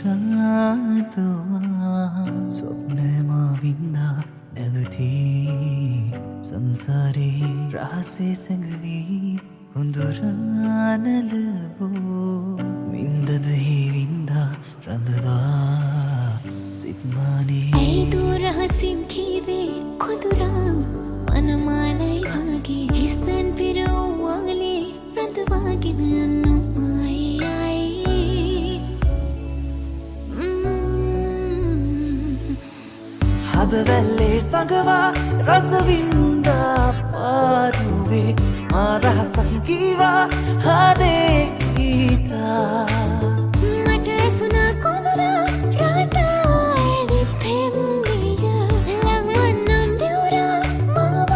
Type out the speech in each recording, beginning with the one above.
රාතුවා ස්වප්නමා වින්දා නැවතී සංසාරේ රහසේ සැඟවී හොඳුරානලවෝ වින්දදහි වින්දා රඳවා සිත්මානේ ඇයිදු රහසින් කීවේ කොඳුරා වනමාලයි වගේ හිස්තන් පිරව්වාලේ රඳවාගෙන හදවැල්ලේ සඟවා රසවින්දා පාරුවේ මාරහසක් කීවා හදේ ගීතා මට ඇසුනා කොඳුරා රටා ඇදි පෙම්දිය ලංවන්නම් දෙවුරා මම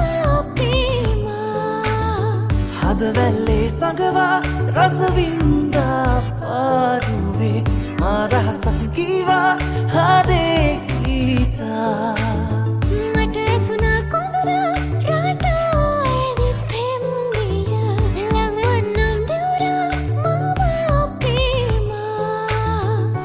අපේමා හදවැල්ලේ සඟවා රසවින්දා පාරුවේ මාරහසක් කීවා හදේ ගීතා මට ඇසුනා කොඳුරා රටා ඇදි පෙම්දිය ලංවන්නම් දෙවුරා මම අපේමා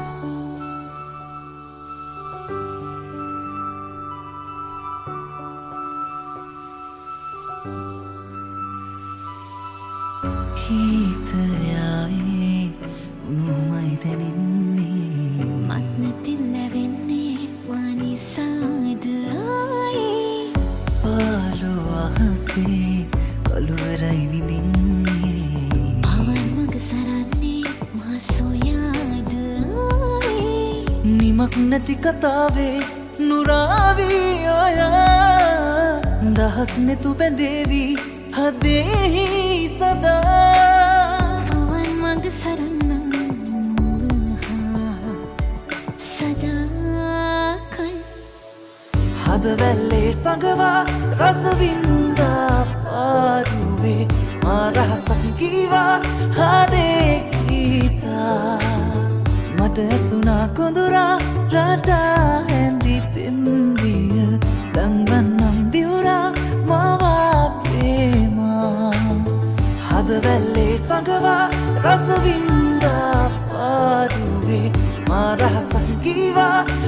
හිතයායේ උණුමයි දැනෙන්නේ මත් නැතින් නැවෙන්නේ වනිසාද ආයේ පාලෝ අහසේ කළුවරයි විඳින්නේ පවන් මග සරන්නේ මා සොයාද ආයේ නිමක් නැති කතාවේ නුරාවී ඔයා දහස් නෙතු බැඳේවි හදෙහි සදා පවන් මග සරන්නම් සදාකල් හදවැල්ලේ සඟවා රසවින්දා පාරුවේ මාරහසක් කීවා හදේ ගීතා මට ඇසුනා කොඳුරා රටා ඇඳි පෙම්දිය දංවන්නම් දිවුරා මවා ප්‍රේමා හදවැල්ලේ සඟවා රසවින්දා පාරුවේ මාරහසක් කීවා